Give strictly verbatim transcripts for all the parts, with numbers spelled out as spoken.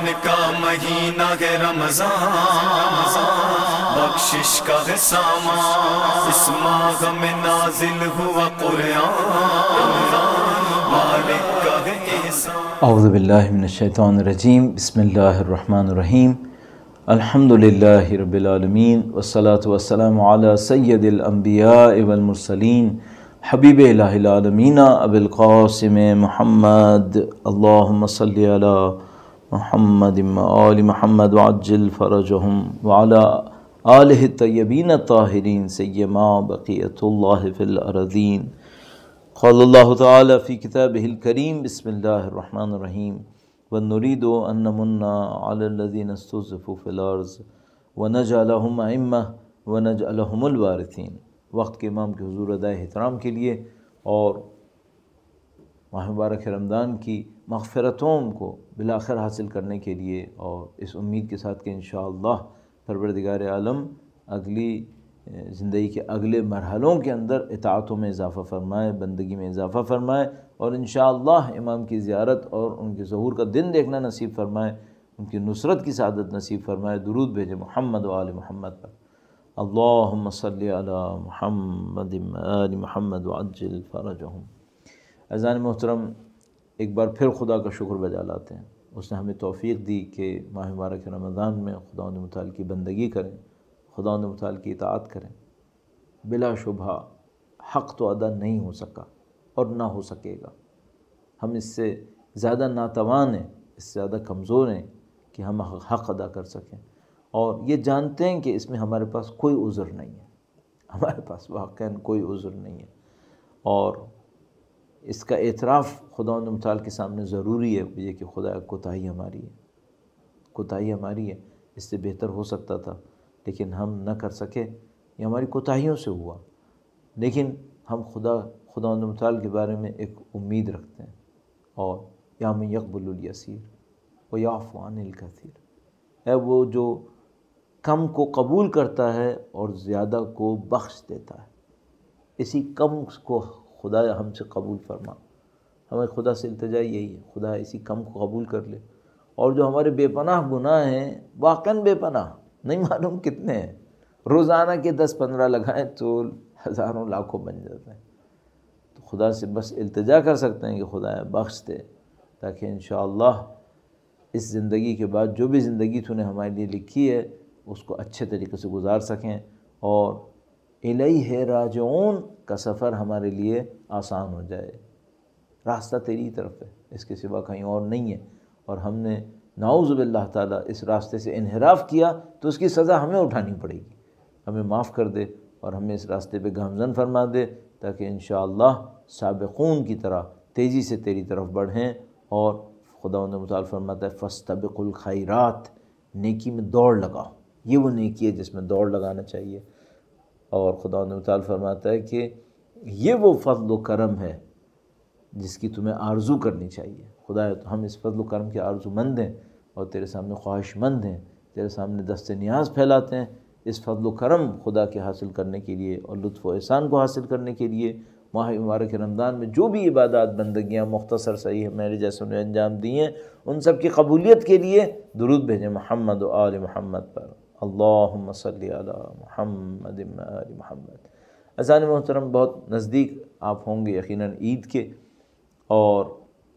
رمضان کا مہینہ ہے رمضان، بخشش کا ہے سامان، اس ماہ میں نازل ہوا قرآن، مالک کا ہے احسان۔ اعوذ باللہ من الشیطان الرجیم، بسم اللہ الرحمن الرحیم، الحمدللہ رب العالمین، والصلاة والسلام علی سید الانبیاء والمرسلین، حبیب الہ العالمین ابی القاسم محمد، اللہم صلی علی محمد وآل محمد وعجل فرجہم وعلی آلہ الطیبین الطاہرین سیما بقیۃ اللہ فی الارضین۔ قال اللہ تعالی فی کتابہ الکریم، بسم اللہ الرحمن الرحیم، وَنُرِيدُ أَن نَّمُنَّ عَلَى الَّذِينَ اسْتُضْعِفُوا فِي الْأَرْضِ وَنَجْعَلَهُمْ أَئِمَّةً وَنَجْعَلَهُمُ الْوَارِثِينَ۔ وقت کے امام کے حضور ادائے احترام کے لیے اور ماہ مبارک رمضان کی مغفرتوں کو بالآخر حاصل کرنے کے لیے، اور اس امید کے ساتھ کہ انشاءاللہ پروردگار عالم اگلی زندگی کے اگلے مرحلوں کے اندر اطاعتوں میں اضافہ فرمائے، بندگی میں اضافہ فرمائے، اور انشاءاللہ امام کی زیارت اور ان کے ظہور کا دن دیکھنا نصیب فرمائے، ان کی نصرت کی سعادت نصیب فرمائے۔ درود بھیجے محمد و آل محمد پر۔ اللہم صلی علی محمد و آل محمد وعجل فرجہم۔ عزیزان محترم، ایک بار پھر خدا کا شکر بجا لاتے ہیں، اس نے ہمیں توفیق دی کہ ماہ مبارک رمضان میں خداوند متعال کی بندگی کریں، خداوند متعال کی اطاعت کریں۔ بلا شبہ حق تو ادا نہیں ہو سکا اور نہ ہو سکے گا، ہم اس سے زیادہ ناتوان ہیں، اس سے زیادہ کمزور ہیں کہ ہم حق ادا کر سکیں، اور یہ جانتے ہیں کہ اس میں ہمارے پاس کوئی عذر نہیں ہے، ہمارے پاس واقعاً کوئی عذر نہیں ہے، اور اس کا اعتراف خداوند متعال کے سامنے ضروری ہے، یہ کہ خدا کوتاہی ہماری ہے، کوتاہی ہماری ہے، اس سے بہتر ہو سکتا تھا لیکن ہم نہ کر سکے، یہ ہماری کوتاہیوں سے ہوا۔ لیکن ہم خدا خداوند متعال کے بارے میں ایک امید رکھتے ہیں، اور یا من یقبل الیسیر ویعفو عن الکثیر، اے وہ جو کم کو قبول کرتا ہے اور زیادہ کو بخش دیتا ہے، اسی کم کو خدا ہم سے قبول فرما۔ ہمیں خدا سے التجا یہی ہے، خدا اسی کم کو قبول کر لے، اور جو ہمارے بے پناہ گناہ ہیں، واقعاً بے پناہ نہیں معلوم کتنے ہیں، روزانہ کے دس پندرہ لگائیں تو ہزاروں لاکھوں بن جاتے ہیں، تو خدا سے بس التجا کر سکتے ہیں کہ خدا بخش دے، تاکہ انشاءاللہ اس زندگی کے بعد جو بھی زندگی تو نے ہمارے لیے لکھی ہے اس کو اچھے طریقے سے گزار سکیں، اور الیہ راجعون کا سفر ہمارے لیے آسان ہو جائے۔ راستہ تیری طرف ہے، اس کے سوا کہیں اور نہیں ہے، اور ہم نے نعوذ باللہ تعالیٰ اس راستے سے انحراف کیا تو اس کی سزا ہمیں اٹھانی پڑے گی۔ ہمیں معاف کر دے اور ہمیں اس راستے پہ گامزن فرما دے، تاکہ انشاءاللہ سابقون کی طرح تیزی سے تیری طرف بڑھیں، اور خداوند متعال فرماتا ہے فاستبقوا الخیرات، نیکی میں دوڑ لگاؤ، یہ وہ نیکی ہے جس میں دوڑ لگانا چاہیے۔ اور خداوند متعال فرماتا ہے کہ یہ وہ فضل و کرم ہے جس کی تمہیں آرزو کرنی چاہیے۔ خدا ہم اس فضل و کرم کے آرزو مند ہیں، اور تیرے سامنے خواہش مند ہیں، تیرے سامنے دست نیاز پھیلاتے ہیں اس فضل و کرم خدا کے حاصل کرنے کے لیے، اور لطف و احسان کو حاصل کرنے کے لیے۔ ماہ مبارک رمضان میں جو بھی عبادات بندگیاں مختصر صحیح میرے جیسوں نے انجام دی ہیں، ان سب کی قبولیت کے لیے درود بھیجیں محمد و آل محمد پر۔ اللہم صلی علی محمد و آل محمد۔ عزیزان محترم، بہت نزدیک آپ ہوں گے یقیناً عید کے، اور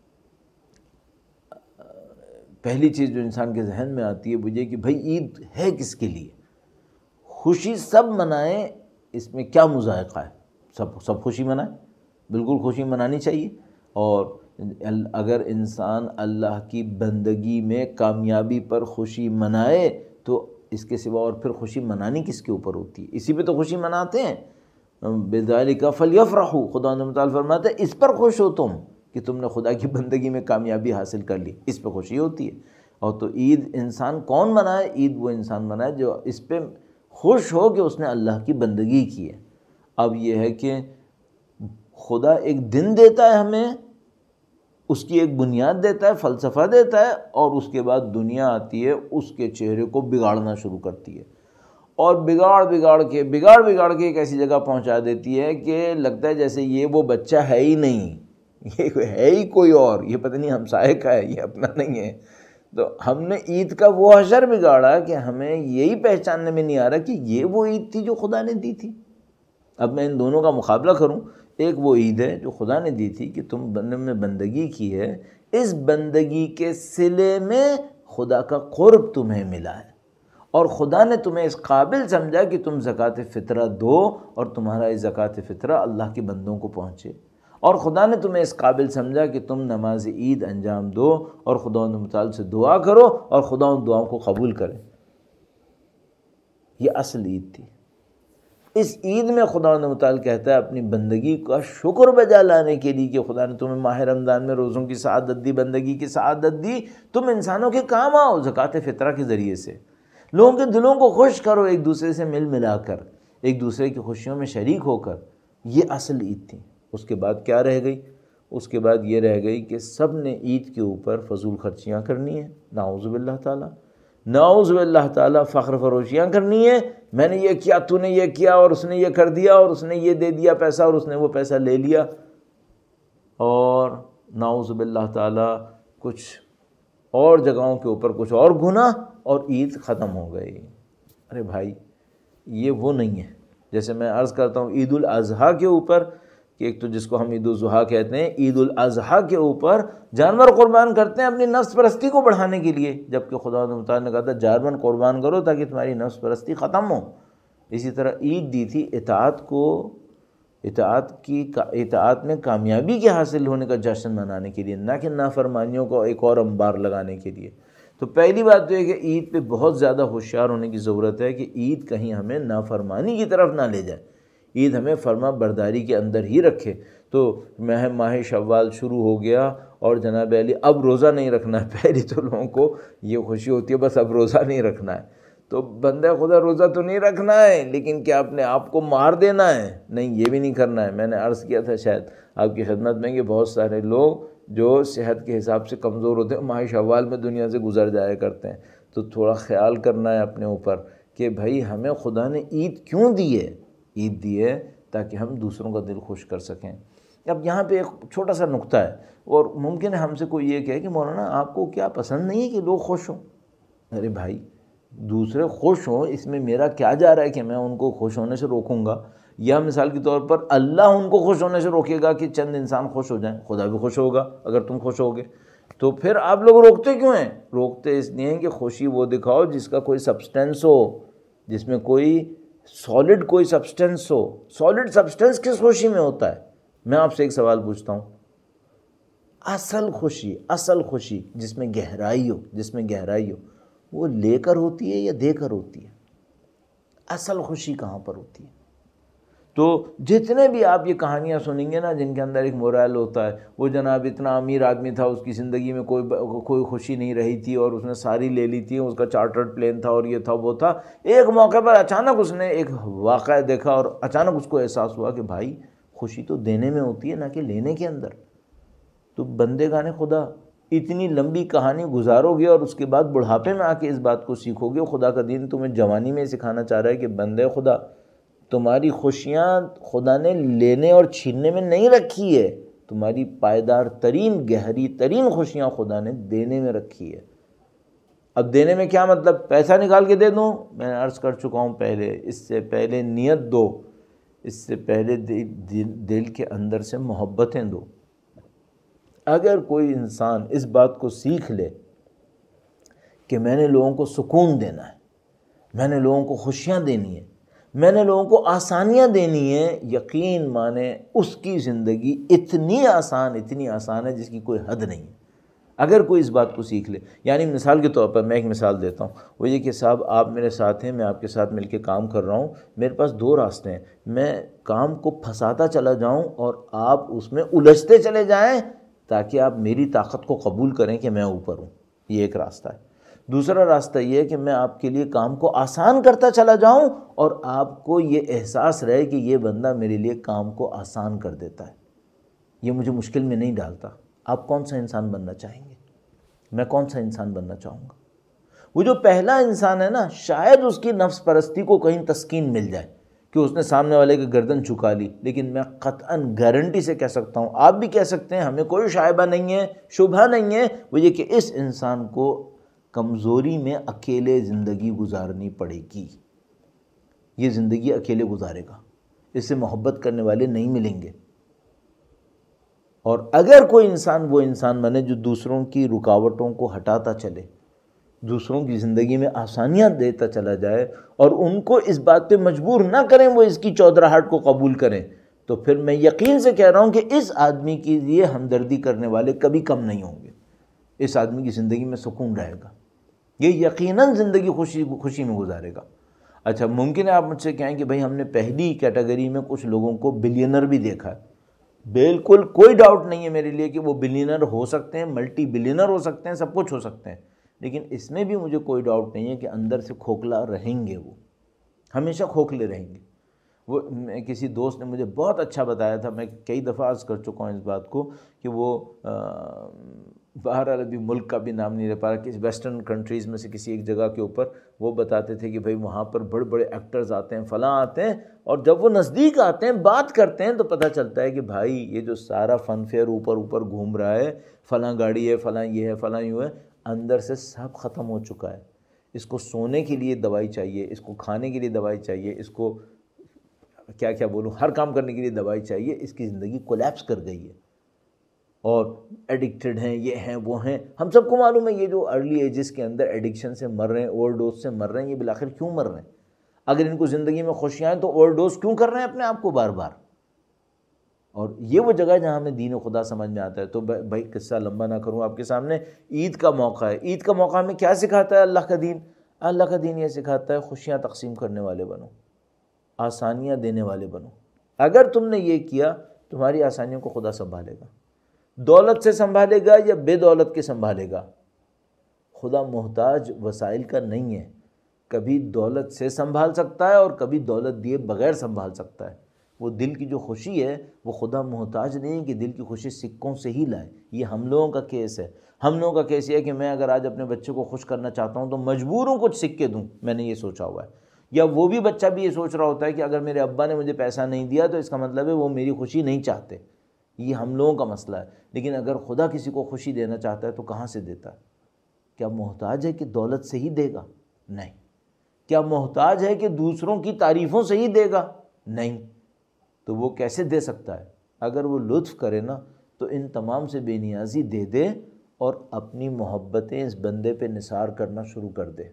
پہلی چیز جو انسان کے ذہن میں آتی ہے وہ یہ کہ بھئی عید ہے کس کے لیے؟ خوشی سب منائیں، اس میں کیا مذائقہ ہے؟ سب سب خوشی منائیں، بالکل خوشی منانی چاہیے، اور اگر انسان اللہ کی بندگی میں کامیابی پر خوشی منائے تو اس کے سوا اور پھر خوشی منانی کس کے اوپر ہوتی ہے؟ اسی پہ تو خوشی مناتے ہیں۔ بذالک فلیفرحوا، خدا نے متعال فرماتا ہے اس پر خوش ہو تم کہ تم نے خدا کی بندگی میں کامیابی حاصل کر لی، اس پہ خوشی ہوتی ہے۔ اور تو عید انسان کون منائے؟ عید وہ انسان منائے جو اس پہ خوش ہو کہ اس نے اللہ کی بندگی کی ہے۔ اب یہ ہے کہ خدا ایک دن دیتا ہے ہمیں، اس کی ایک بنیاد دیتا ہے، فلسفہ دیتا ہے، اور اس کے بعد دنیا آتی ہے اس کے چہرے کو بگاڑنا شروع کرتی ہے، اور بگاڑ بگاڑ کے بگاڑ بگاڑ کے ایک ایسی جگہ پہنچا دیتی ہے کہ لگتا ہے جیسے یہ وہ بچہ ہے ہی نہیں، یہ ہے ہی کوئی اور، یہ پتہ نہیں ہمسائے کا ہے، یہ اپنا نہیں ہے۔ تو ہم نے عید کا وہ حشر بگاڑا کہ ہمیں یہی پہچاننے میں نہیں آ رہا کہ یہ وہ عید تھی جو خدا نے دی تھی۔ اب میں ان دونوں کا مقابلہ کروں، ایک وہ عید ہے جو خدا نے دی تھی کہ تم بندے میں بندگی کی ہے، اس بندگی کے صلے میں خدا کا قرب تمہیں ملا ہے، اور خدا نے تمہیں اس قابل سمجھا کہ تم زکوٰۃ فطرہ دو اور تمہارا یہ زکوٰۃ فطرہ اللہ کے بندوں کو پہنچے، اور خدا نے تمہیں اس قابل سمجھا کہ تم نماز عید انجام دو اور خدا متعال سے دعا کرو اور خدا ان دعاؤں کو قبول کرے۔ یہ اصل عید تھی۔ اس عید میں خدا متعال کہتا ہے اپنی بندگی کا شکر بجا لانے کے لیے کہ خدا نے تمہیں ماہ رمضان میں روزوں کی سعادت دی، بندگی کی سعادت دی، تم انسانوں کے کام آؤ زکوٰۃ فطرہ کے ذریعے سے، لوگوں کے دلوں کو خوش کرو، ایک دوسرے سے مل ملا کر، ایک دوسرے کی خوشیوں میں شریک ہو کر۔ یہ اصل عید تھی۔ اس کے بعد کیا رہ گئی؟ اس کے بعد یہ رہ گئی کہ سب نے عید کے اوپر فضول خرچیاں کرنی ہیں، نعوذ باللہ تعالیٰ، نعوذ باللہ تعالیٰ، فخر فروشیاں کرنی ہیں، میں نے یہ کیا، تو نے یہ کیا، اور اس نے یہ کر دیا، اور اس نے یہ دے دیا پیسہ، اور اس نے وہ پیسہ لے لیا، اور نعوذ باللہ تعالیٰ کچھ اور جگہوں کے اوپر کچھ اور گناہ، اور عید ختم ہو گئی۔ ارے بھائی یہ وہ نہیں ہے، جیسے میں عرض کرتا ہوں عید الاضحیٰ کے اوپر، کہ ایک تو جس کو ہم عید الاضحیٰ کہتے ہیں، عید الاضحیٰ کے اوپر جانور قربان کرتے ہیں اپنی نفس پرستی کو بڑھانے کے لیے، جبکہ خدا متعال نے کہا تھا جانور قربان کرو تاکہ تمہاری نفس پرستی ختم ہو۔ اسی طرح عید دی تھی اطاعت کو، اطاعت کی اطاعت میں کامیابی کے حاصل ہونے کا جشن منانے کے لیے، نہ کہ نافرمانیوں کو ایک اور انبار لگانے کے لیے۔ تو پہلی بات تو یہ کہ عید پہ بہت زیادہ ہوشیار ہونے کی ضرورت ہے کہ عید کہیں ہمیں نافرمانی کی طرف نہ لے جائے، عید ہمیں فرما برداری کے اندر ہی رکھے۔ تو ماہ ماہ شوال شروع ہو گیا اور جناب علی اب روزہ نہیں رکھنا ہے، پہلی تو لوگوں کو یہ خوشی ہوتی ہے بس اب روزہ نہیں رکھنا ہے، تو بندہ خدا روزہ تو نہیں رکھنا ہے لیکن کیا اپنے آپ کو مار دینا ہے؟ نہیں، یہ بھی نہیں کرنا ہے۔ میں نے عرض کیا تھا شاید آپ کی خدمت میں کہ بہت سارے لوگ جو صحت کے حساب سے کمزور ہوتے ہیں ماہ شوال میں دنیا سے گزر جایا کرتے ہیں، تو تھوڑا خیال کرنا ہے اپنے اوپر کہ بھائی ہمیں خدا نے عید کیوں دی ہے؟ عید دی ہے تاکہ ہم دوسروں کا دل خوش کر سکیں۔ اب یہاں پہ ایک چھوٹا سا نقطہ ہے، اور ممکن ہے ہم سے کوئی یہ کہے کہ مولانا آپ کو کیا پسند نہیں ہے کہ لوگ خوش ہوں؟ ارے بھائی دوسرے خوش ہوں اس میں میرا کیا جا رہا ہے کہ میں ان کو خوش ہونے سے روکوں گا، یا مثال کے طور پر اللہ ان کو خوش ہونے سے روکے گا کہ چند انسان خوش ہو جائیں، خدا بھی خوش ہوگا اگر تم خوش ہوگے۔ تو پھر آپ لوگ روکتے کیوں ہیں؟ روکتے اس لیے ہیں کہ خوشی وہ دکھاؤ جس کا کوئی سبسٹینس ہو، جس میں کوئی سالڈ کوئی سبسٹینس ہو۔ سالڈ سبسٹینس کس خوشی میں ہوتا ہے؟ میں آپ سے ایک سوال پوچھتا ہوں، اصل خوشی اصل خوشی جس میں گہرائی ہو جس میں گہرائی ہو وہ لے کر ہوتی ہے یا دے کر ہوتی ہے؟ اصل خوشی کہاں پر ہوتی ہے؟ تو جتنے بھی آپ یہ کہانیاں سنیں گے نا جن کے اندر ایک مورال ہوتا ہے، وہ جناب اتنا امیر آدمی تھا، اس کی زندگی میں کوئی کوئی خوشی نہیں رہی تھی اور اس نے ساری لے لی تھی، اس کا چارٹرڈ پلین تھا اور یہ تھا وہ تھا، ایک موقع پر اچانک اس نے ایک واقعہ دیکھا اور اچانک اس کو احساس ہوا کہ بھائی خوشی تو دینے میں ہوتی ہے نہ کہ لینے کے اندر۔ تو بندے گانے خدا اتنی لمبی کہانی گزارو گے اور اس کے بعد بڑھاپے میں آ کے اس بات کو سیکھو گے، خدا کا دین تمہیں جوانی میں سکھانا چاہ رہا ہے کہ بندے خدا تمہاری خوشیاں خدا نے لینے اور چھیننے میں نہیں رکھی ہے، تمہاری پائیدار ترین گہری ترین خوشیاں خدا نے دینے میں رکھی ہے۔ اب دینے میں کیا مطلب؟ پیسہ نکال کے دے دوں؟ میں نے عرض کر چکا ہوں پہلے، اس سے پہلے نیت دو، اس سے پہلے دل کے اندر سے محبتیں دو۔ اگر کوئی انسان اس بات کو سیکھ لے کہ میں نے لوگوں کو سکون دینا ہے، میں نے لوگوں کو خوشیاں دینی ہے، میں نے لوگوں کو آسانیاں دینی ہیں، یقین مانے اس کی زندگی اتنی آسان اتنی آسان ہے جس کی کوئی حد نہیں ہے۔ اگر کوئی اس بات کو سیکھ لے، یعنی مثال کے طور پر میں ایک مثال دیتا ہوں، وہ یہ کہ صاحب آپ میرے ساتھ ہیں، میں آپ کے ساتھ مل کے کام کر رہا ہوں، میرے پاس دو راستے ہیں، میں کام کو پھنساتا چلا جاؤں اور آپ اس میں الجھتے چلے جائیں تاکہ آپ میری طاقت کو قبول کریں کہ میں اوپر ہوں، یہ ایک راستہ ہے۔ دوسرا راستہ یہ ہے کہ میں آپ کے لیے کام کو آسان کرتا چلا جاؤں اور آپ کو یہ احساس رہے کہ یہ بندہ میرے لیے کام کو آسان کر دیتا ہے، یہ مجھے مشکل میں نہیں ڈالتا۔ آپ کون سا انسان بننا چاہیں گے؟ میں کون سا انسان بننا چاہوں گا؟ وہ جو پہلا انسان ہے نا، شاید اس کی نفس پرستی کو کہیں تسکین مل جائے کہ اس نے سامنے والے کی گردن جھکا لی، لیکن میں قطعاً گارنٹی سے کہہ سکتا ہوں، آپ بھی کہہ سکتے ہیں، ہمیں کوئی شائبہ نہیں ہے، شبہ نہیں ہے، وہ یہ کہ اس انسان کو کمزوری میں اکیلے زندگی گزارنی پڑے گی. یہ زندگی اکیلے گزارے گا، اس سے محبت کرنے والے نہیں ملیں گے. اور اگر کوئی انسان وہ انسان بنے جو دوسروں کی رکاوٹوں کو ہٹاتا چلے، دوسروں کی زندگی میں آسانیاں دیتا چلا جائے اور ان کو اس بات پہ مجبور نہ کریں وہ اس کی چودراہٹ کو قبول کریں، تو پھر میں یقین سے کہہ رہا ہوں کہ اس آدمی کے لیے ہمدردی کرنے والے کبھی کم نہیں ہوں گے. اس آدمی کی زندگی میں سکون رہے گا، یہ یقیناً زندگی خوشی خوشی میں گزارے گا. اچھا ممکن ہے آپ مجھ سے کہیں کہ بھائی ہم نے پہلی کیٹیگری میں کچھ لوگوں کو بلینر بھی دیکھا ہے. بالکل کوئی ڈاؤٹ نہیں ہے میرے لیے کہ وہ بلینر ہو سکتے ہیں، ملٹی بلینر ہو سکتے ہیں، سب کچھ ہو سکتے ہیں، لیکن اس میں بھی مجھے کوئی ڈاؤٹ نہیں ہے کہ اندر سے کھوکھلا رہیں گے، وہ ہمیشہ کھوکھلے رہیں گے. وہ کسی دوست نے مجھے بہت اچھا بتایا تھا، میں کئی دفعہ عرض کر چکا ہوں اس بات کو، کہ وہ بہرحال ابھی ملک کا بھی نام نہیں لے پا رہا، کسی ویسٹرن کنٹریز میں سے کسی ایک جگہ کے اوپر وہ بتاتے تھے کہ بھائی وہاں پر بڑے بڑے ایکٹرز آتے ہیں، فلاں آتے ہیں، اور جب وہ نزدیک آتے ہیں بات کرتے ہیں تو پتہ چلتا ہے کہ بھائی یہ جو سارا فن فیئر اوپر اوپر گھوم رہا ہے، فلاں گاڑی ہے، فلاں یہ ہے، فلاں یوں ہے، اندر سے سب ختم ہو چکا ہے. اس کو سونے کے لیے دوائی چاہیے، اس کو کھانے کے لیے دوائی چاہیے، اس کو کیا کیا بولوں ہر کام کرنے کے لیے دوائی چاہیے. اس کی زندگی کولیپس کر گئی ہے اور ایڈکٹڈ ہیں، یہ ہیں وہ ہیں. ہم سب کو معلوم ہے یہ جو ارلی ایجز کے اندر ایڈکشن سے مر رہے ہیں، اوور ڈوز سے مر رہے ہیں، یہ بالآخر کیوں مر رہے ہیں؟ اگر ان کو زندگی میں خوشیاں ہیں تو اوور ڈوز کیوں کر رہے ہیں اپنے آپ کو بار بار؟ اور یہ وہ جگہ جہاں ہمیں دین و خدا سمجھ میں آتا ہے. تو بھائی قصہ لمبا نہ کروں آپ کے سامنے، عید کا موقع ہے. عید کا موقع ہمیں کیا سکھاتا ہے اللہ کا دین؟ اللہ کا دین یہ سکھاتا ہے خوشیاں تقسیم کرنے والے بنو، آسانیاں دینے والے بنو. اگر تم نے یہ کیا تمہاری آسانیوں کو خدا سنبھالے گا. دولت سے سنبھالے گا یا بے دولت کے سنبھالے گا؟ خدا محتاج وسائل کا نہیں ہے. کبھی دولت سے سنبھال سکتا ہے اور کبھی دولت دیے بغیر سنبھال سکتا ہے. وہ دل کی جو خوشی ہے وہ خدا محتاج نہیں ہے کہ دل کی خوشی سکوں سے ہی لائے. یہ ہم لوگوں کا کیس ہے. ہم لوگوں کا کیس یہ ہے کہ میں اگر آج اپنے بچے کو خوش کرنا چاہتا ہوں تو مجبور ہوں کچھ سکے دوں، میں نے یہ سوچا ہوا ہے. یا وہ بھی بچہ بھی یہ سوچ رہا ہوتا ہے کہ اگر میرے ابا نے مجھے پیسہ نہیں دیا تو اس کا مطلب ہے وہ میری خوشی نہیں چاہتے. یہ ہم لوگوں کا مسئلہ ہے. لیکن اگر خدا کسی کو خوشی دینا چاہتا ہے تو کہاں سے دیتا ہے؟ کیا محتاج ہے کہ دولت سے ہی دے گا؟ نہیں. کیا محتاج ہے کہ دوسروں کی تعریفوں سے ہی دے گا؟ نہیں. تو وہ کیسے دے سکتا ہے؟ اگر وہ لطف کرے نا تو ان تمام سے بے نیازی دے دے اور اپنی محبتیں اس بندے پہ نثار کرنا شروع کر دے،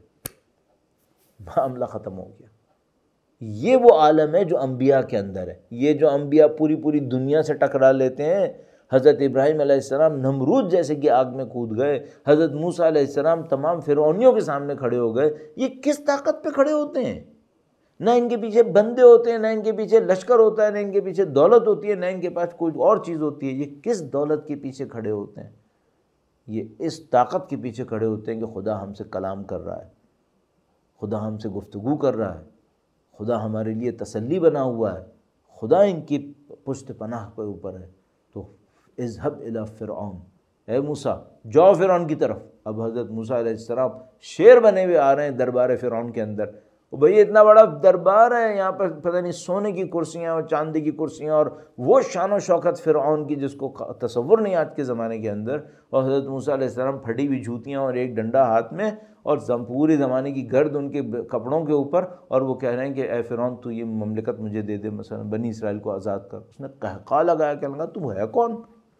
معاملہ ختم ہو گیا. یہ وہ عالم ہے جو انبیاء کے اندر ہے. یہ جو انبیاء پوری پوری دنیا سے ٹکرا لیتے ہیں. حضرت ابراہیم علیہ السلام نمرود جیسے کہ آگ میں کود گئے، حضرت موسیٰ علیہ السلام تمام فرعونیوں کے سامنے کھڑے ہو گئے. یہ کس طاقت پہ کھڑے ہوتے ہیں؟ نہ ان کے پیچھے بندے ہوتے ہیں، نہ ان کے پیچھے لشکر ہوتا ہے، نہ ان کے پیچھے دولت ہوتی ہے، نہ ان کے پاس کوئی اور چیز ہوتی ہے. یہ کس دولت کے پیچھے کھڑے ہوتے ہیں؟ یہ اس طاقت کے پیچھے کھڑے ہوتے ہیں کہ خدا ہم سے کلام کر رہا ہے، خدا ہم سے گفتگو کر رہا ہے، خدا ہمارے لیے تسلی بنا ہوا ہے، خدا ان کی پشت پناہ کے اوپر ہے. تو اذهب الی فرعون، اے موسیٰ جاؤ فرعون کی طرف. اب حضرت موسیٰ علیہ السلام شیر بنے ہوئے آ رہے ہیں دربار فرعون کے اندر. بھئی اتنا بڑا دربار ہے، یہاں پر پتہ نہیں سونے کی کرسیاں اور چاندی کی کرسیاں اور وہ شان و شوکت فرعون کی جس کو تصور نہیں آج کے زمانے کے اندر. اور حضرت موسیٰ علیہ السلام پھٹی ہوئی جوتیاں اور ایک ڈنڈا ہاتھ میں اور پورے زمانے کی گرد ان کے کپڑوں کے اوپر، اور وہ کہہ رہے ہیں کہ اے فرعون تو یہ مملکت مجھے دے دے، مثلا بنی اسرائیل کو آزاد کر. اس نے قہقہ لگایا، کہنے لگا تو ہے کون؟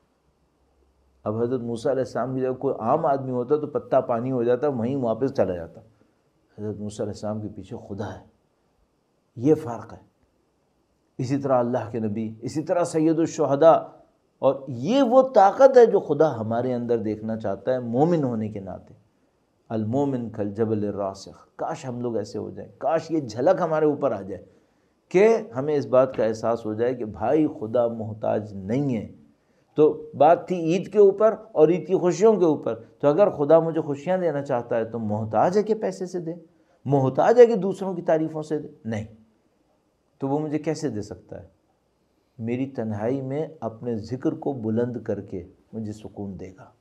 اب حضرت موسیٰ علیہ السلام کی جب کوئی عام آدمی ہوتا تو پتا پانی ہو جاتا، وہیں واپس چلا جاتا. حضرت موسیٰ علیہ السلام کے پیچھے خدا ہے. یہ فرق ہے. اسی طرح اللہ کے نبی، اسی طرح سید الشہداء. اور یہ وہ طاقت ہے جو خدا ہمارے اندر دیکھنا چاہتا ہے مومن ہونے کے ناطے. المومن کالجبل الراسخ. کاش ہم لوگ ایسے ہو جائیں، کاش یہ جھلک ہمارے اوپر آ جائے کہ ہمیں اس بات کا احساس ہو جائے کہ بھائی خدا محتاج نہیں ہے. تو بات تھی عید کے اوپر اور عید کی خوشیوں کے اوپر. تو اگر خدا مجھے خوشیاں دینا چاہتا ہے تو محتاج ہے کہ پیسے سے دے، محتاج ہے کہ دوسروں کی تعریفوں سے دے؟ نہیں. تو وہ مجھے کیسے دے سکتا ہے؟ میری تنہائی میں اپنے ذکر کو بلند کر کے مجھے سکون دے گا.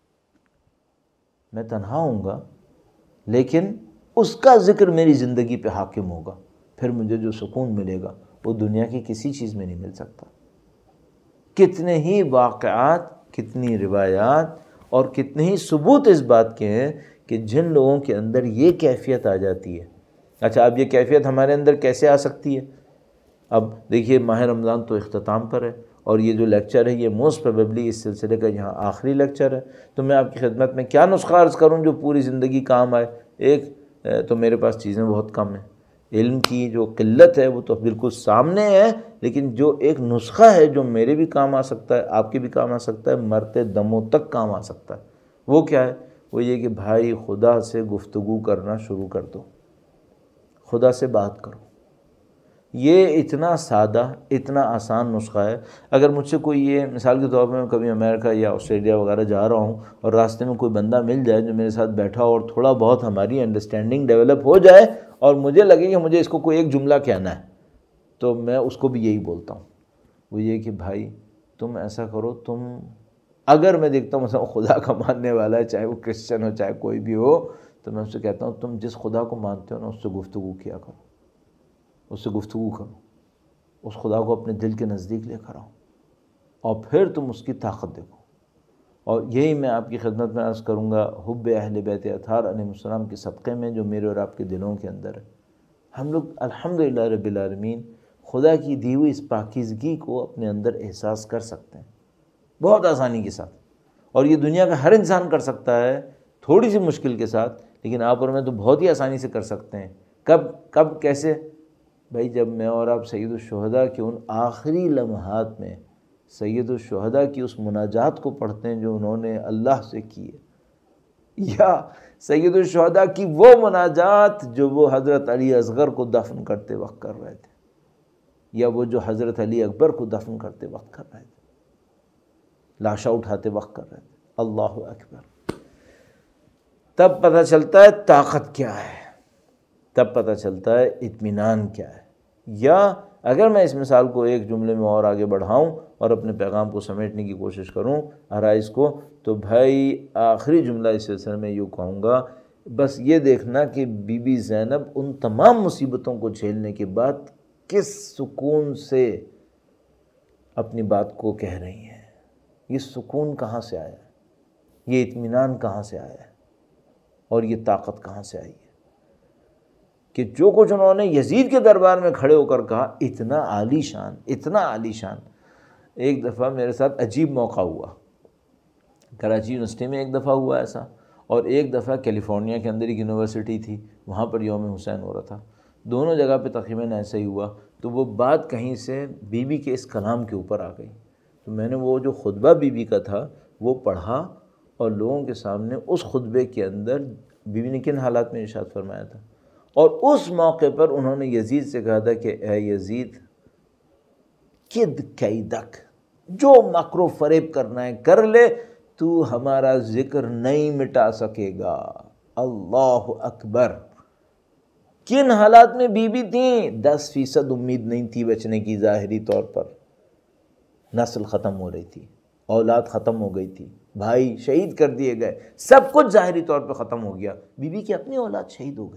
میں تنہا ہوں گا لیکن اس کا ذکر میری زندگی پہ حاکم ہوگا، پھر مجھے جو سکون ملے گا وہ دنیا کی کسی چیز میں نہیں مل سکتا. کتنے ہی واقعات، کتنی روایات اور کتنے ہی ثبوت اس بات کے ہیں کہ جن لوگوں کے اندر یہ کیفیت آ جاتی ہے. اچھا اب یہ کیفیت ہمارے اندر کیسے آ سکتی ہے؟ اب دیکھیے ماہ رمضان تو اختتام پر ہے اور یہ جو لیکچر ہے یہ موسٹ پروبیبلی اس سلسلے کا یہاں آخری لیکچر ہے. تو میں آپ کی خدمت میں کیا نسخہ عرض کروں جو پوری زندگی کام آئے؟ ایک تو میرے پاس چیزیں بہت کم ہیں، علم کی جو قلت ہے وہ تو بالکل سامنے ہے، لیکن جو ایک نسخہ ہے جو میرے بھی کام آ سکتا ہے، آپ کے بھی کام آ سکتا ہے، مرتے دموں تک کام آ سکتا ہے، وہ کیا ہے؟ وہ یہ کہ بھائی خدا سے گفتگو کرنا شروع کر دو، خدا سے بات کرو. یہ اتنا سادہ اتنا آسان نسخہ ہے. اگر مجھ سے کوئی یہ مثال کے طور پر میں کبھی امریکہ یا آسٹریلیا وغیرہ جا رہا ہوں اور راستے میں کوئی بندہ مل جائے جو میرے ساتھ بیٹھا ہو اور تھوڑا بہت ہماری انڈرسٹینڈنگ ڈیولپ ہو جائے اور مجھے لگے کہ مجھے اس کو کوئی ایک جملہ کہنا ہے، تو میں اس کو بھی یہی بولتا ہوں، وہ یہ کہ بھائی تم ایسا کرو، تم اگر میں دیکھتا ہوں مثلا خدا کا ماننے والا ہے، چاہے وہ کرسچن ہو چاہے کوئی بھی ہو، تو میں اس سے کہتا ہوں تم جس خدا کو مانتے ہو نا اس سے گفتگو کیا کرو، اس سے گفتگو کرو، اس خدا کو اپنے دل کے نزدیک لے کر آؤ اور پھر تم اس کی طاقت دیکھو. اور یہی میں آپ کی خدمت میں عرض کروں گا حب اہل بیت اطہار علیہ السلام کے صدقے میں جو میرے اور آپ کے دلوں کے اندر ہے. ہم لوگ الحمدللہ رب العالمین خدا کی دی ہوئی اس پاکیزگی کو اپنے اندر احساس کر سکتے ہیں بہت آسانی کے ساتھ، اور یہ دنیا کا ہر انسان کر سکتا ہے تھوڑی سی مشکل کے ساتھ، لیکن آپ اور میں تو بہت ہی آسانی سے کر سکتے ہیں. کب کب کیسے؟ بھائی جب میں اور آپ سید الشہداء کے ان آخری لمحات میں سید الشہداء کی اس مناجات کو پڑھتے ہیں جو انہوں نے اللہ سے کی ہے، یا سید الشہداء کی وہ مناجات جو وہ حضرت علی اصغر کو دفن کرتے وقت کر رہے تھے، یا وہ جو حضرت علی اکبر کو دفن کرتے وقت کر رہے تھے، لاشا اٹھاتے وقت کر رہے تھے. اللہ اکبر. تب پتہ چلتا ہے طاقت کیا ہے، تب پتہ چلتا ہے اطمینان کیا ہے. یا اگر میں اس مثال کو ایک جملے میں اور آگے بڑھاؤں اور اپنے پیغام کو سمیٹنے کی کوشش کروں آرائز کو، تو بھائی آخری جملہ اس سلسلے میں یوں کہوں گا، بس یہ دیکھنا کہ بی بی زینب ان تمام مصیبتوں کو جھیلنے کے بعد کس سکون سے اپنی بات کو کہہ رہی ہیں. یہ سکون کہاں سے آیا ہے، یہ اطمینان کہاں سے آیا ہے، اور یہ طاقت کہاں سے آئی ہے کہ جو کچھ انہوں نے یزید کے دربار میں کھڑے ہو کر کہا، اتنا عالی شان اتنا عالی شان. ایک دفعہ میرے ساتھ عجیب موقع ہوا، کراچی یونیورسٹی میں ایک دفعہ ہوا ایسا، اور ایک دفعہ کیلیفورنیا کے اندر ایک یونیورسٹی تھی وہاں پر یوم حسین ہو رہا تھا. دونوں جگہ پہ تقریباً ایسا ہی ہوا. تو وہ بات کہیں سے بی بی کے اس کلام کے اوپر آ گئی، تو میں نے وہ جو خطبہ بی بی کا تھا وہ پڑھا، اور لوگوں کے سامنے اس خطبے کے اندر بی بی نے کن حالات میں ارشاد فرمایا تھا. اور اس موقع پر انہوں نے یزید سے کہا تھا کہ اے یزید کد کیدک، جو مکر و فریب کرنا ہے کر لے، تو ہمارا ذکر نہیں مٹا سکے گا. اللہ اکبر. کن حالات میں بی بی تھیں؟ دس فیصد امید نہیں تھی بچنے کی، ظاہری طور پر نسل ختم ہو رہی تھی، اولاد ختم ہو گئی تھی، بھائی شہید کر دیے گئے، سب کچھ ظاہری طور پہ ختم ہو گیا. بی بی کی اپنی اولاد شہید ہو گئی،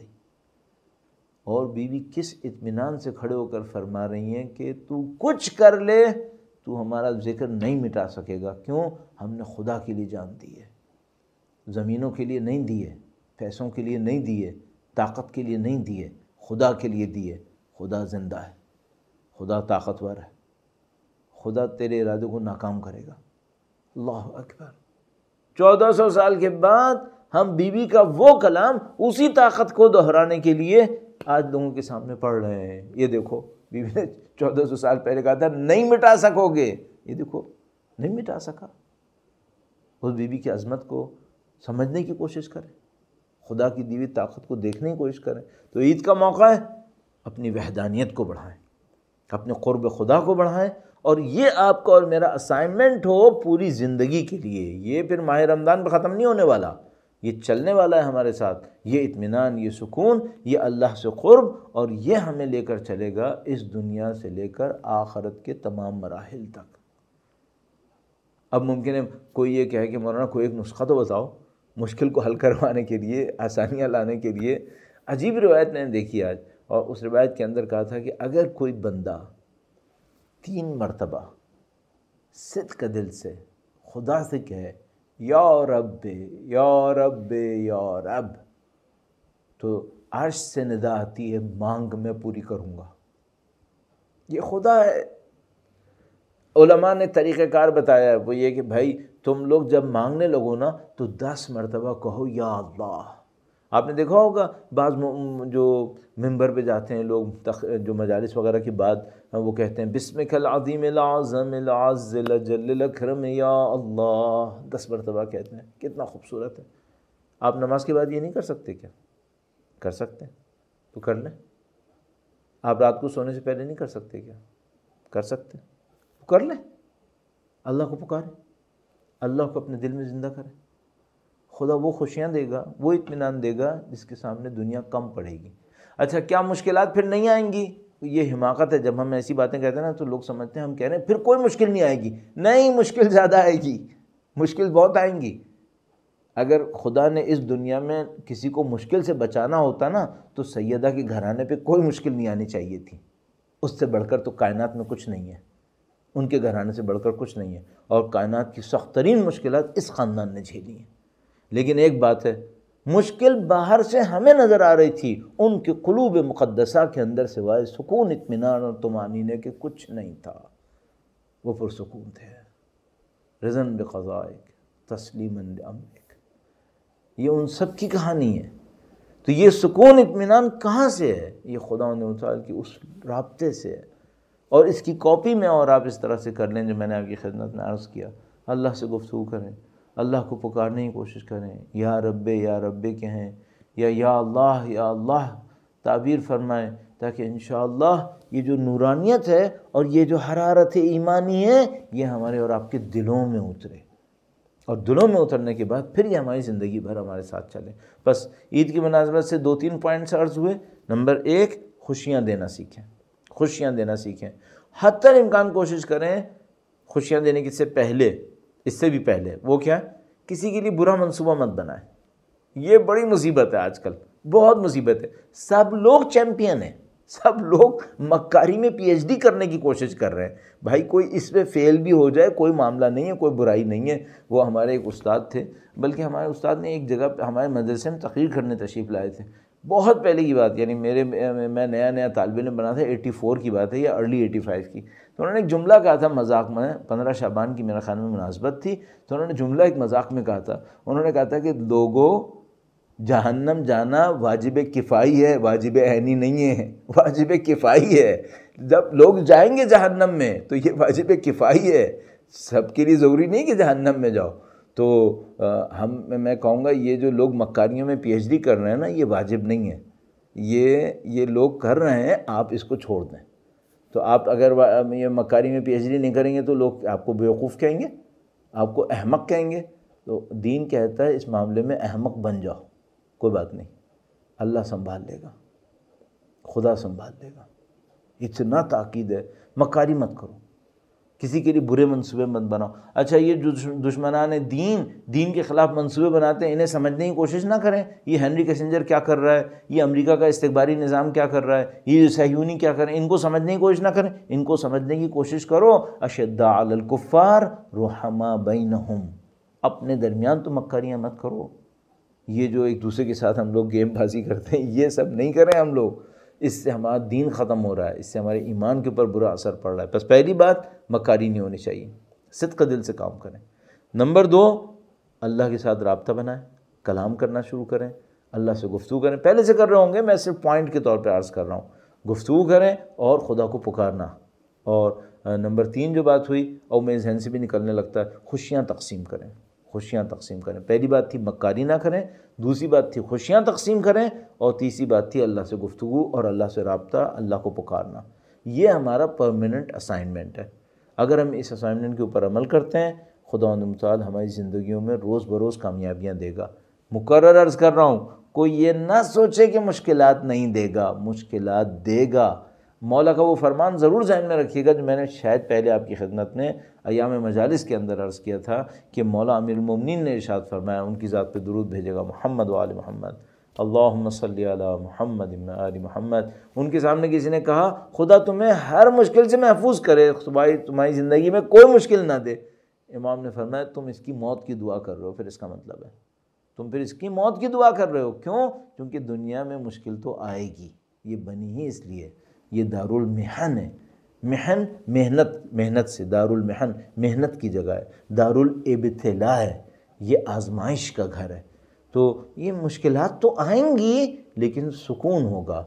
اور بی بی کس اطمینان سے کھڑے ہو کر فرما رہی ہیں کہ تو کچھ کر لے تو ہمارا ذکر نہیں مٹا سکے گا. کیوں؟ ہم نے خدا کے لیے جان دی ہے، زمینوں کے لیے نہیں دی ہے، پیسوں کے لیے نہیں دی ہے، طاقت کے لیے نہیں دی ہے، خدا کے لیے دی ہے. خدا زندہ ہے، خدا طاقتور ہے، خدا تیرے ارادے کو ناکام کرے گا. اللہ اکبر. چودہ سو سال کے بعد ہم بی بی کا وہ کلام اسی طاقت کو دہرانے کے لیے آج لوگوں کے سامنے پڑھ رہے ہیں. یہ دیکھو بی بی نے چودہ سو سال پہلے کہا تھا نہیں مٹا سکو گے، یہ دیکھو نہیں مٹا سکا. اس بی بی کی عظمت کو سمجھنے کی کوشش کریں، خدا کی دی ہوئی طاقت کو دیکھنے کی کوشش کریں. تو عید کا موقع ہے، اپنی وحدانیت کو بڑھائیں، اپنے قرب خدا کو بڑھائیں، اور یہ آپ کا اور میرا اسائنمنٹ ہو پوری زندگی کے لیے. یہ پھر ماہ رمضان پہ ختم نہیں ہونے والا، یہ چلنے والا ہے ہمارے ساتھ. یہ اطمینان، یہ سکون، یہ اللہ سے قرب، اور یہ ہمیں لے کر چلے گا اس دنیا سے لے کر آخرت کے تمام مراحل تک. اب ممکن ہے کوئی یہ کہے کہ مولانا کوئی ایک نسخہ تو بتاؤ مشکل کو حل کروانے کے لیے، آسانیاں لانے کے لیے. عجیب روایت میں نے دیکھی آج، اور اس روایت کے اندر کہا تھا کہ اگر کوئی بندہ تین مرتبہ صدق دل سے خدا سے کہے یا رب یا رب یا رب، تو عرش سے ندا آتی ہے مانگ میں پوری کروں گا، یہ خدا ہے۔ علماء نے طریقہ کار بتایا ہے، وہ یہ کہ بھائی تم لوگ جب مانگنے لگو نا تو دس مرتبہ کہو یا اللہ۔ آپ نے دیکھا ہوگا بعض جو ممبر پہ جاتے ہیں لوگ، جو مجالس وغیرہ کی بات، وہ کہتے ہیں بسمک العظیم العظم العز الجل الاکرم یا اللہ، دس مرتبہ کہتے ہیں، کتنا خوبصورت ہے۔ آپ نماز کے بعد یہ نہیں کر سکتے کیا؟ کر سکتے ہیں تو کر لیں۔ آپ رات کو سونے سے پہلے نہیں کر سکتے کیا؟ کر سکتے ہیں تو کر لیں۔ اللہ کو پکاریں، اللہ کو اپنے دل میں زندہ کریں، خدا وہ خوشیاں دے گا، وہ اطمینان دے گا جس کے سامنے دنیا کم پڑے گی۔ اچھا کیا مشکلات پھر نہیں آئیں گی؟ یہ حماقت ہے، جب ہم ایسی باتیں کہتے ہیں نا تو لوگ سمجھتے ہیں ہم کہہ رہے ہیں پھر کوئی مشکل نہیں آئے گی۔ نہیں، مشکل زیادہ آئے گی، مشکل بہت آئیں گی۔ اگر خدا نے اس دنیا میں کسی کو مشکل سے بچانا ہوتا نا تو سیدہ کے گھرانے پہ کوئی مشکل نہیں آنی چاہیے تھی۔ اس سے بڑھ کر تو کائنات میں کچھ نہیں ہے، ان کے گھرانے سے بڑھ کر کچھ نہیں ہے، اور کائنات کی سخت ترین مشکلات اس خاندان نے جھیلی ہیں۔ لیکن ایک بات ہے، مشکل باہر سے ہمیں نظر آ رہی تھی، ان کے قلوب مقدسہ کے اندر سوائے سکون، اطمینان اور طمانینے کے کچھ نہیں تھا، وہ پرسکون تھے۔ رضن بقضائک تسلیما لامرک، یہ ان سب کی کہانی ہے۔ تو یہ سکون اطمینان کہاں سے ہے؟ یہ خدا متعال کی اس رابطے سے ہے۔ اور اس کی کاپی میں اور آپ اس طرح سے کر لیں جو میں نے آپ کی خدمت میں عرض کیا، اللہ سے گفتگو کریں، اللہ کو پکارنے کی کوشش کریں، یا رب یا رب کہیں، یا یا اللہ یا اللہ تعبیر فرمائیں، تاکہ انشاءاللہ یہ جو نورانیت ہے اور یہ جو حرارت ایمانی ہے یہ ہمارے اور آپ کے دلوں میں اترے، اور دلوں میں اترنے کے بعد پھر یہ ہماری زندگی بھر ہمارے ساتھ چلے۔ بس عید کی مناسبت سے دو تین پوائنٹس عرض ہوئے۔ نمبر ایک، خوشیاں دینا سیکھیں، خوشیاں دینا سیکھیں، حتی الامکان کوشش کریں خوشیاں دینے کی سے پہلے، اس سے بھی پہلے، وہ کیا، کسی کے لیے برا منصوبہ مت بنائیں۔ یہ بڑی مصیبت ہے آج کل، بہت مصیبت ہے۔ سب لوگ چیمپئن ہیں، سب لوگ مکاری میں پی ایچ ڈی کرنے کی کوشش کر رہے ہیں۔ بھائی کوئی اس پہ فیل بھی ہو جائے کوئی معاملہ نہیں ہے، کوئی برائی نہیں ہے۔ وہ ہمارے ایک استاد تھے، بلکہ ہمارے استاد نے ایک جگہ ہمارے مدرسے میں تقریر کرنے تشریف لائے تھے، بہت پہلے کی بات، یعنی میرے میں نیا نیا طالب علم بنا تھا، ایٹی فور کی بات ہے یا ارلی ایٹی فائیو کی۔ تو انہوں نے ایک جملہ کہا تھا مذاق میں، پندرہ شعبان کی میرے خیال میں مناسبت تھی، تو انہوں نے جملہ ایک مذاق میں کہا تھا، انہوں نے کہا تھا کہ لوگوں جہنم جانا واجب کفائی ہے، واجب عینی نہیں ہے، واجب کفائی ہے۔ جب لوگ جائیں گے جہنم میں تو یہ واجب کفائی ہے، سب کے لیے ضروری نہیں کہ جہنم میں جاؤ۔ تو ہم میں کہوں گا یہ جو لوگ مکاریوں میں پی ایچ ڈی کر رہے ہیں نا، یہ واجب نہیں ہے، یہ یہ لوگ کر رہے ہیں، آپ اس کو چھوڑ دیں۔ تو آپ اگر یہ مکاری میں پی ایچ ڈی نہیں کریں گے تو لوگ آپ کو بیوقوف کہیں گے، آپ کو احمق کہیں گے۔ تو دین کہتا ہے اس معاملے میں احمق بن جاؤ، کوئی بات نہیں، اللہ سنبھال لے گا، خدا سنبھال لے گا۔ اتنا تاکید ہے، مکاری مت کرو، کسی کے لیے برے منصوبے مت بناؤ۔ اچھا یہ جو دشمنان دین دین کے خلاف منصوبے بناتے ہیں، انہیں سمجھنے کی کوشش نہ کریں، یہ ہنری کیسنجر کیا کر رہا ہے، یہ امریکہ کا استخباری نظام کیا کر رہا ہے، یہ جو صہیونی کیا کر رہے ہیں، ان کو سمجھنے کی کوشش نہ کریں، ان کو سمجھنے کی کوشش کرو۔ اشداء علی الکفار رحماء بینہم، اپنے درمیان تو مکاریاں مت کرو۔ یہ جو ایک دوسرے کے ساتھ ہم لوگ گیم بازی کرتے ہیں، یہ سب نہیں کریں ہم لوگ، اس سے ہمارا دین ختم ہو رہا ہے، اس سے ہمارے ایمان کے اوپر برا اثر پڑ رہا ہے۔ بس پہلی بات، مکاری نہیں ہونی چاہیے، صدق دل سے کام کریں۔ نمبر دو، اللہ کے ساتھ رابطہ بنائیں، کلام کرنا شروع کریں، اللہ سے گفتگو کریں۔ پہلے سے کر رہے ہوں گے، میں صرف پوائنٹ کے طور پہ عرض کر رہا ہوں، گفتگو کریں اور خدا کو پکارنا۔ اور نمبر تین جو بات ہوئی اور میرے ذہن سے بھی نکلنے لگتا ہے، خوشیاں تقسیم کریں، خوشیاں تقسیم کریں۔ پہلی بات تھی مکاری نہ کریں، دوسری بات تھی خوشیاں تقسیم کریں، اور تیسری بات تھی اللہ سے گفتگو اور اللہ سے رابطہ، اللہ کو پکارنا۔ یہ ہمارا پرماننٹ اسائنمنٹ ہے۔ اگر ہم اس اسائنمنٹ کے اوپر عمل کرتے ہیں، خداوند متعال ہماری زندگیوں میں روز بروز کامیابیاں دے گا۔ مقرر عرض کر رہا ہوں، کوئی یہ نہ سوچے کہ مشکلات نہیں دے گا، مشکلات دے گا۔ مولا کا وہ فرمان ضرور ذہن میں رکھیے گا جو میں نے شاید پہلے آپ کی خدمت میں ایام مجالس کے اندر عرض کیا تھا کہ مولا امیر المومنین نے ارشاد فرمایا، ان کی ذات پہ درود بھیجے گا، محمد و آل محمد، اللہم صلی علی محمد و آل محمد۔ ان کے سامنے کسی نے کہا خدا تمہیں ہر مشکل سے محفوظ کرے، تمہاری تمہاری زندگی میں کوئی مشکل نہ دے۔ امام نے فرمایا تم اس کی موت کی دعا کر رہے ہو، پھر اس کا مطلب ہے تم پھر اس کی موت کی دعا کر رہے ہو، کیوں؟ کیونکہ دنیا میں مشکل تو آئے گی، یہ بنی ہی اس لیے، یہ دارالمحن ہے، محن محنت، محنت سے دارالمحن محنت کی جگہ ہے، دارالابتلاء ہے، یہ آزمائش کا گھر ہے، تو یہ مشکلات تو آئیں گی لیکن سکون ہوگا۔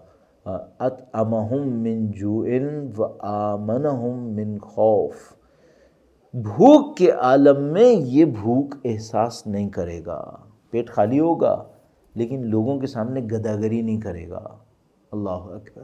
اطعمہم من جوع و آمنہم من خوف، بھوک کے عالم میں یہ بھوک احساس نہیں کرے گا، پیٹ خالی ہوگا لیکن لوگوں کے سامنے گداگری نہیں کرے گا۔ اللہ اکبر۔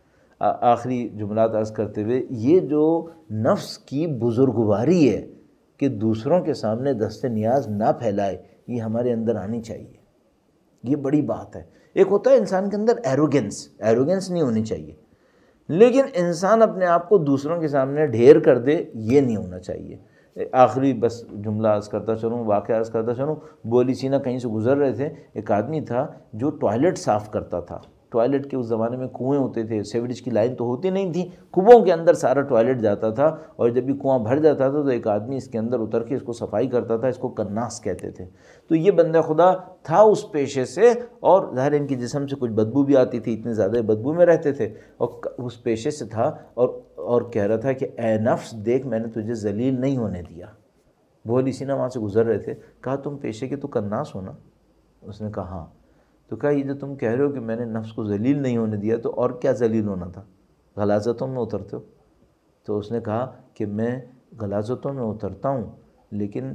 آخری جملات عرض کرتے ہوئے، یہ جو نفس کی بزرگواری ہے کہ دوسروں کے سامنے دست نیاز نہ پھیلائے، یہ ہمارے اندر آنی چاہیے، یہ بڑی بات ہے۔ ایک ہوتا ہے انسان کے اندر ایروگنس، ایروگنس نہیں ہونی چاہیے، لیکن انسان اپنے آپ کو دوسروں کے سامنے ڈھیر کر دے، یہ نہیں ہونا چاہیے۔ آخری بس جملہ عرض کرتا چلوں، واقعہ عرض کرتا چلوں، بولی سینا کہیں سے گزر رہے تھے، ایک آدمی تھا جو ٹوائلٹ صاف کرتا تھا۔ ٹوائلٹ کے اس زمانے میں کنویں ہوتے تھے، سیوریج کی لائن تو ہوتی نہیں تھی، کنووں کے اندر سارا ٹوائلٹ جاتا تھا، اور جب بھی کنواں بھر جاتا تھا تو ایک آدمی اس کے اندر اتر کے اس کو صفائی کرتا تھا، اس کو کناس کہتے تھے۔ تو یہ بندہ خدا تھا اس پیشے سے، اور ظاہر ان کی جسم سے کچھ بدبو بھی آتی تھی، اتنے زیادہ بدبو میں رہتے تھے، اور اس پیشے سے تھا، اور اور کہہ رہا تھا کہ اے نفس دیکھ، میں نے تجھے ذلیل نہیں ہونے دیا۔ بولی سینا وہاں سے گزر رہے تھے، کہا تم پیشے کے تو کناس ہو نا؟ اس نے کہا ہاں۔ تو کہا یہ جو تم کہہ رہے ہو کہ میں نے نفس کو ذلیل نہیں ہونے دیا، تو اور کیا ذلیل ہونا تھا؟ غلاظتوں میں اترتے ہو؟ تو اس نے کہا کہ میں غلاظتوں میں اترتا ہوں لیکن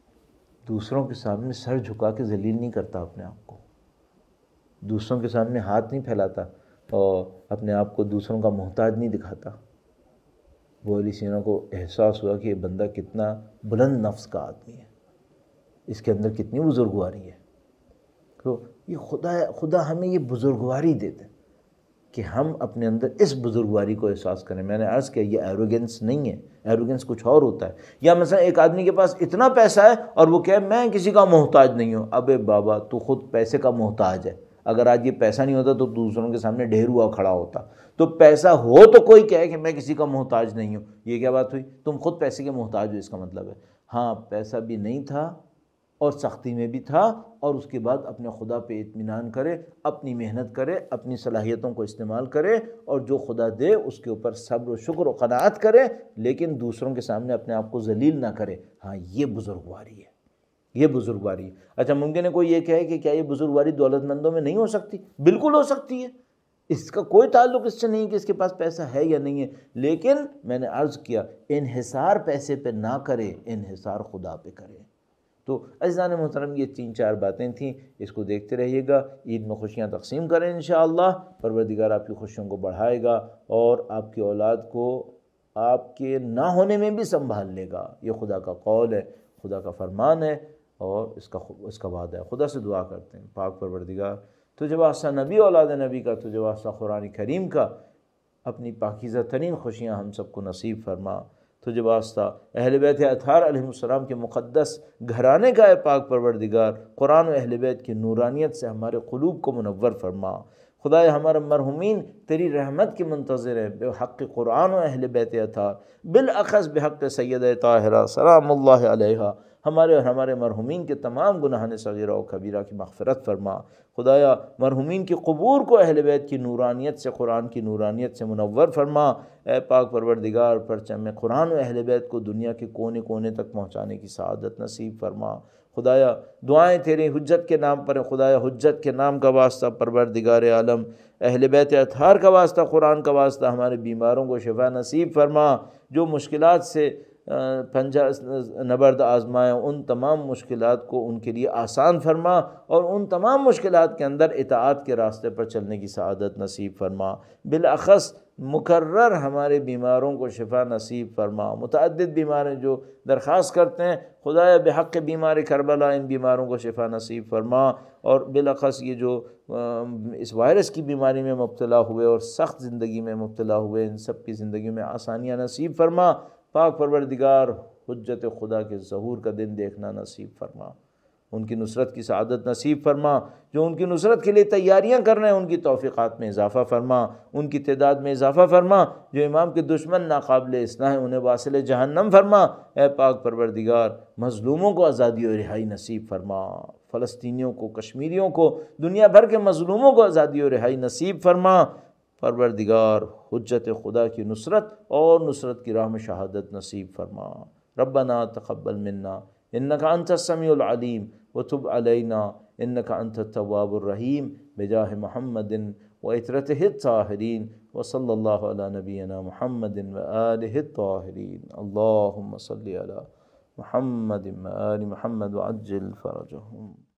دوسروں کے سامنے سر جھکا کے ذلیل نہیں کرتا اپنے آپ کو، دوسروں کے سامنے ہاتھ نہیں پھیلاتا اور اپنے آپ کو دوسروں کا محتاج نہیں دکھاتا۔ بولی سینا کو احساس ہوا کہ یہ بندہ کتنا بلند نفس کا آدمی ہے، اس کے اندر کتنی بزرگواری ہے۔ تو یہ خدا خدا ہمیں یہ بزرگواری دیتے کہ ہم اپنے اندر اس بزرگواری کو احساس کریں۔ میں نے عرض کیا یہ ایروگنس نہیں ہے، ایروگنس کچھ اور ہوتا ہے۔ یا مثلا ایک آدمی کے پاس اتنا پیسہ ہے اور وہ کہے میں کسی کا محتاج نہیں ہوں۔ ابے بابا تو خود پیسے کا محتاج ہے، اگر آج یہ پیسہ نہیں ہوتا تو دوسروں کے سامنے ڈھیر ہوا کھڑا ہوتا۔ تو پیسہ ہو تو کوئی کہے کہ میں کسی کا محتاج نہیں ہوں، یہ کیا بات ہوئی؟ تم خود پیسے کے محتاج ہو، اس کا مطلب ہے ہاں پیسہ بھی نہیں تھا اور سختی میں بھی تھا، اور اس کے بعد اپنے خدا پہ اطمینان کرے، اپنی محنت کرے، اپنی صلاحیتوں کو استعمال کرے، اور جو خدا دے اس کے اوپر صبر و شکر و قناعت کرے، لیکن دوسروں کے سامنے اپنے آپ کو ذلیل نہ کرے۔ ہاں یہ بزرگواری ہے، یہ بزرگواری ہے۔ اچھا ممکن ہے کوئی یہ کہے کہ کیا یہ بزرگواری دولت مندوں میں نہیں ہو سکتی؟ بالکل ہو سکتی ہے، اس کا کوئی تعلق اس سے نہیں کہ اس کے پاس پیسہ ہے یا نہیں ہے، لیکن میں نے عرض کیا انحصار پیسے پہ نہ کرے، انحصار خدا پہ کرے۔ تو عزیزان محترم یہ تین چار باتیں تھیں، اس کو دیکھتے رہیے گا، عید میں خوشیاں تقسیم کریں انشاءاللہ، پروردگار آپ کی خوشیوں کو بڑھائے گا اور آپ کی اولاد کو آپ کے نہ ہونے میں بھی سنبھال لے گا۔ یہ خدا کا قول ہے، خدا کا فرمان ہے، اور اس کا اس کا وعدہ ہے۔ خدا سے دعا کرتے ہیں پاک پروردگار تجھے واسطہ نبی اولاد نبی کا، تجھے واسطہ قرآن کریم کا، اپنی پاکیزہ ترین خوشیاں ہم سب کو نصیب فرما۔ تجھے واسطہ اہل بیت اطہار علیہ السلام کے مقدس گھرانے کا اے پاک پروردگار، قرآن و اہل بیت کی نورانیت سے ہمارے قلوب کو منور فرما۔ خدایا ہمارے مرحومین تیری رحمت کے منتظر ہیں، بے حق قرآن و اہل بیت اطہار، بالاخص بحق سیدہ طاہرہ سلام اللہ علیہا، ہمارے اور ہمارے مرحومین کے تمام گناہان صغیرہ و کبیرہ کی مغفرت فرما۔ خدایا مرحومین کی قبور کو اہل بیت کی نورانیت سے، قرآن کی نورانیت سے منور فرما۔ اے پاک پروردگار پرچم قرآن و اہل بیت کو دنیا کے کونے کونے تک پہنچانے کی سعادت نصیب فرما۔ خدایا دعائیں تیری حجت کے نام پر، خدایا حجت کے نام کا واسطہ پروردگار عالم، اہل بیت اطہار کا واسطہ، قرآن کا واسطہ، ہمارے بیماروں کو شفا نصیب فرما۔ جو مشکلات سے پنجہ نبرد آزمائے ان تمام مشکلات کو ان کے لیے آسان فرما، اور ان تمام مشکلات کے اندر اطاعت کے راستے پر چلنے کی سعادت نصیب فرما۔ بالاخص مکرر ہمارے بیماروں کو شفا نصیب فرما۔ متعدد بیماریں جو درخواست کرتے ہیں، خدایا بحق بیمار کربلا ان بیماروں کو شفا نصیب فرما، اور بالاخص یہ جو اس وائرس کی بیماری میں مبتلا ہوئے اور سخت زندگی میں مبتلا ہوئے، ان سب کی زندگی میں آسانیاں نصیب فرما۔ پاک پروردگار حجت خدا کے ظہور کا دن دیکھنا نصیب فرما۔ ان کی نصرت کی سعادت نصیب فرما، جو ان کی نصرت کے لیے تیاریاں کر رہے ہیں ان کی توفیقات میں اضافہ فرما، ان کی تعداد میں اضافہ فرما، جو امام کے دشمن ناقابل اصلاح ہیں انہیں واصل جہنم فرما۔ اے پاک پروردگار مظلوموں کو آزادی و رہائی نصیب فرما، فلسطینیوں کو، کشمیریوں کو، دنیا بھر کے مظلوموں کو آزادی و رہائی نصیب فرما۔ پروردگار حجت خدا کی نصرت اور نصرت کی راہ میں شہادت نصیب فرما۔ ربنا تقبل منا انک انت السمیع العلیم وتب علینا انک انت التواب الرحیم بجاہ محمد وعترتہ الطاہرین وصلی اللہ علی نبینا محمد وآلہ الطاہرین۔ اللہم صلی علی محمد وآل محمد وعجل فرجہم۔